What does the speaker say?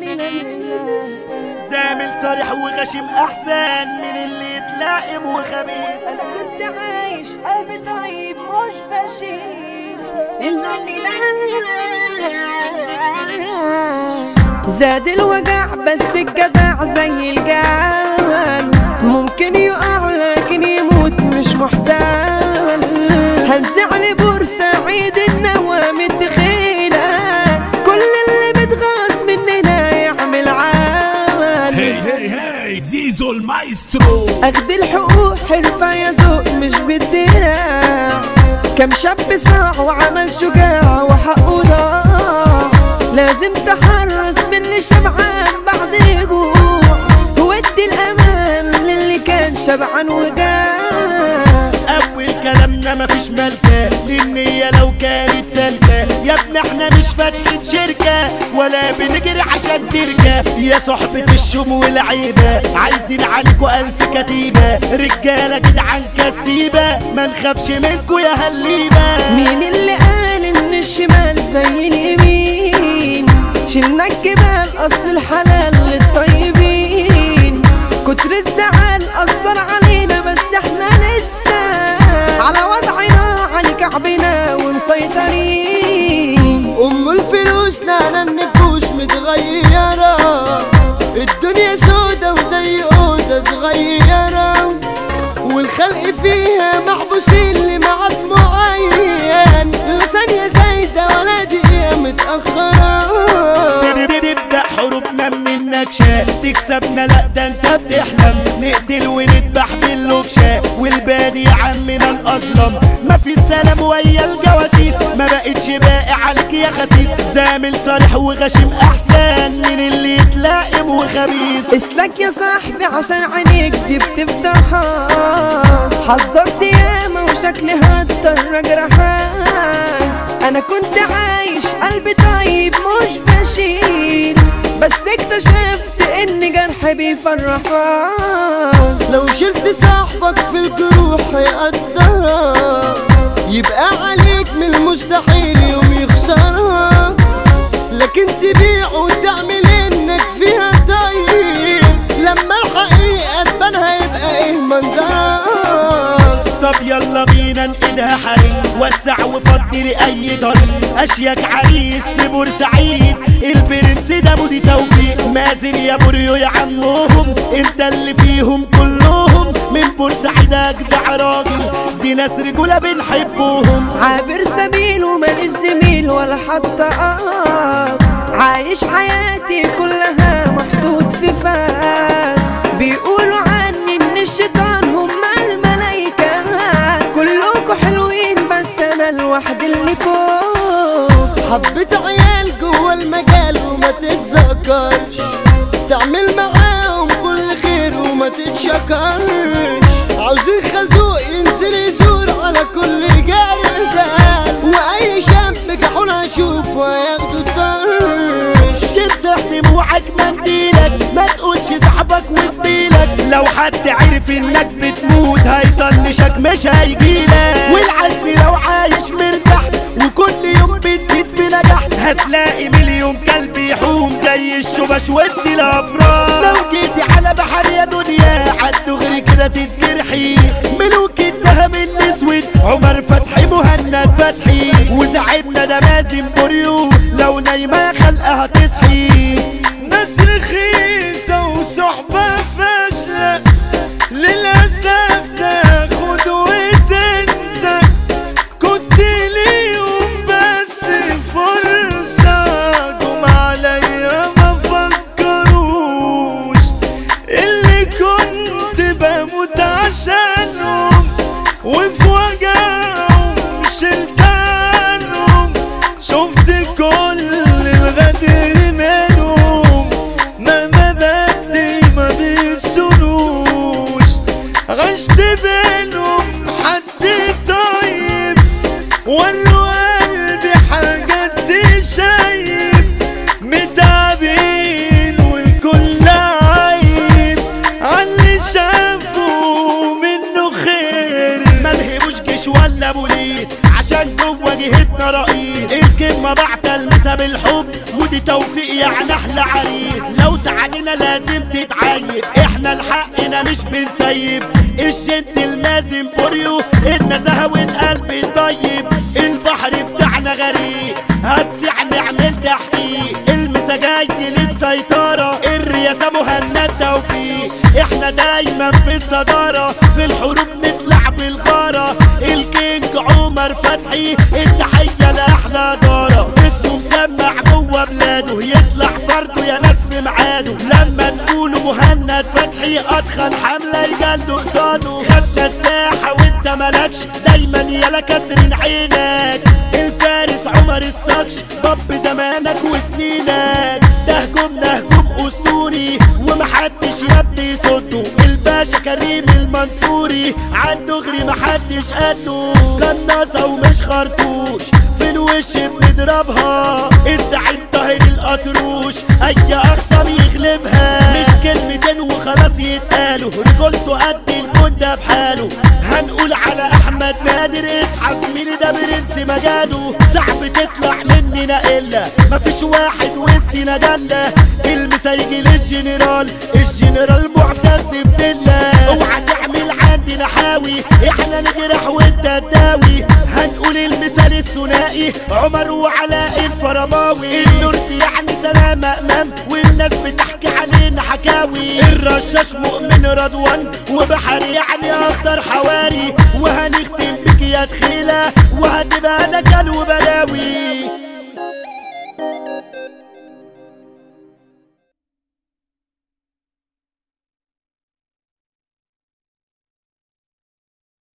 زامل صريح وغشيم احسن من اللي يتلائم وخبيث. انا كنت عايش قلبي طيب مش بشيل الا اللي زاد الوجع بس الجدع زي الجبل ممكن يقع لكن يموت مش محتال. هنزعني بورسعيد النوام الدخيلة كل اللي بتغاص مننا يعمل عمل. هي زيزو المايسترو اخد الحقوق حرفة يا ذوق مش بالدراع. كم شاب صاع وعمل شجاع وحقه ضاع. لازم تحرص من اللي شبعان بعد جوع وادي الامان للي كان شبعان وجاع. اول كلامنا مفيش ملكة للنية لو كانت سالكة يا ابني احنا مش فاتحين شركة ولا بنجري عشان تركة. يا صحبة الشوم والعيبة عايزين عليكوا 1000 كتيبة رجالة جدعان كسيبة ما نخافش منكوا يا هالليبة. مين اللي قال ان الشمال زي اليمين؟ شلنا الجبال اصل الحلال للطيبين. كتر الزعل اثر علينا بس احنا لسه على وضعنا على كعبنا ومسيطرين. الفلوس نانا النفوس متغيرة. الدنيا سودة وزي أوضة صغيرة والخلق فيها محبوسين لميعاد معين. لا ثانية زايدة ولا دقيقة متأخرة. تبدأ حروبنا من النكشة تكسبنا لا ده انت بتحلم. نقتل ونذبح باللوكشة والبادي يا عمنا الأظلم. ما في السلام ويا الجواسيس ما بقتش باقي عليك يا خسيس. زامل صريح وغشيم أحسن من اللي يتلائم وخبيث. اسلك يا صاحبي عشان عينيك دي بتفتحها. حذرت ياما وشكلي هضطر اجرحك. انا كنت عايش قلبي طيب مش بشيل بس اكتشفت ان جرحي بيفرحك. لو شلت صاحبك في الجروح يقدرك يبقى عليك من المستحيل يوم يخسرك. لكن تبيع وتعمل انك فيها طيب لما الحقيقة تبان هيبقى ايه منظرك. طب يلا بينا نقيدها حريم وسع وفضي لأي طريق. أشيك عريس في بورسعيد البرنس ده مودي توفيق. مازن يا بوريو يا عمهم انت اللي فيهم كلهم. من بورسعيد أجدع راجل دي ناس رجولة بنحبهم. عابر سبيل وماليش زميل ولا حتى عايش حياتي كلها محطوط في فات. بيقولوا عني ان الشيطان هم الملايكة. كلكوا حلوين بس انا لوحدي اللي كوب. حبيت عيال جوا المجال وما تتذكرش. تعمل معاهم كل خير وما تتشكرش. عاوزين خازوق ينزل يزور على كل جردان. واي شاب كحول هشوف وياخدوا الطرش. تمسح دموعك منديلك ما تقولش صاحبك وزميلك. لو حد عرف انك بتموت هيطنشك مش هيجيلك. والعز لو عايش مرتاح وكل يوم بتزيد في نجاح هتلاقي مليون كلب يحوم زي الشبش وسط الافراح. لو جيتي على بحر يا دنيا عالدغري كده تتجرحي. ملوك الدهب الاسود عمر فتحي مهند فتحي. وزعيمنا ده مازن بوريو لو نايمة خلقها تصحي. ناس رخيصة وصحبة فاشلة للأسف تاخد وتنسى. كنت ليهم بس فرصة جم عليا ما فكروش. اللي كنت بموت عشانهم وفي وجعهم شلت عنهم. شفت كل الغدر منهم ما مبادئ ما بيسنوش. عشت بينهم حد طيب ولو قلبي حاجات شايب. متعبين والكل عيب عاللي شافوا منه خير. ملهموش جيش ولا بوليس عشان جوا جهتنا رئيس. الكلمة بعتها بعنا المسا بالحب ودي توفيق يعني احلى عريس. لو تعالينا لازم تتعيب، احنا لحقنا مش بنسيب. الجنت المازن بوريو النزاهة والقلب الطيب. البحر بتاعنا غريب هتسيع نعمل تحقيق. المسا جاي للسيطرة الرئاسة مهند توفيق. احنا دايما في الصدارة في الحروب نطلع بالغارة. الكينج عمر فتحي التحية لأحلى دارة. اسمه مسمع جوه بلاده يطلع فرده يا ناس في ميعاده. لما نقوله مهند فتحي أدخل حملة يجلده قصاده. خدنا الساحة وانت مالكش دايما يالا كسرين عينك. الفارس عمر الصقش ضب زمانك وسنينك. ده هجومنا هجوم أسطوري ومحدش يبدي يصده. الباشا كريم المنصوري عالدغري محدش قده. قناصة ومش خرطوش في الوش بنضربها. الزعيم طاهر الأطروش أي أخصم يغلبها. مش كلمتين وخلاص يتقالوا رجولته قد الكون ده بحاله. هنقول على أحمد نادر اصحى زميلي ده برنس مجاله. صعب تطلع مننا إلا مفيش واحد وسطنا جلة. المسا يجي للجنرال الجنرال معتز بسلة. اوعى تعمل عندنا حاوي احنا نجرح وانت تداوي. هنقول المثال الثنائي عمر وعلاء الفرماوي. النورد يعني سلامة امام والناس بتحكي علينا حكاوي. الرشاش مؤمن رضوان وبحر يعني اخطر حواري. وهنختم بك يا دخيلة وهتبقى نكال وبلاوي.